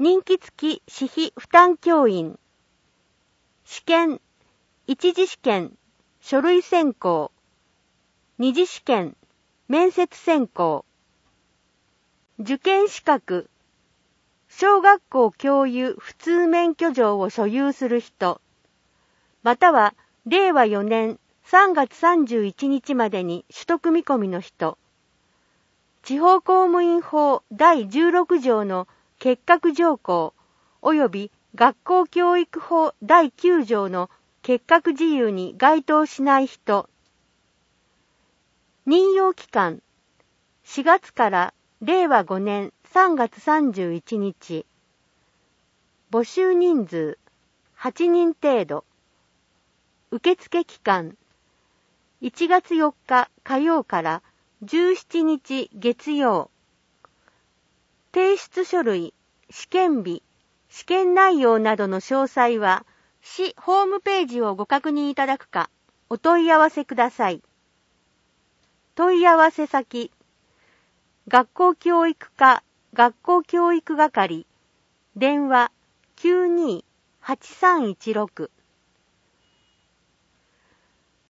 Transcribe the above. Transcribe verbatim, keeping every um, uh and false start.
任期付き私費負担教員、試験、一次試験、書類選考、二次試験、面接選考、受験資格、小学校教諭普通免許状を所有する人、またはれいわよねんさんがつさんじゅういちにちまでに取得見込みの人、地方公務員法だいじゅうろくじょうの欠格条項及び学校教育法だいきゅうじょうの欠格事由に該当しない人、任用期間、しがつかられいわごねんさんがつさんじゅういちにち、募集人数はちにん程度、受付期間、いちがつよっか火曜からじゅうしちにち月曜、提出書類、試験日、試験内容などの詳細は市ホームページをご確認いただくかお問い合わせください。問い合わせ先、学校教育課学校教育係、電話 きゅうにーはちさんいちろく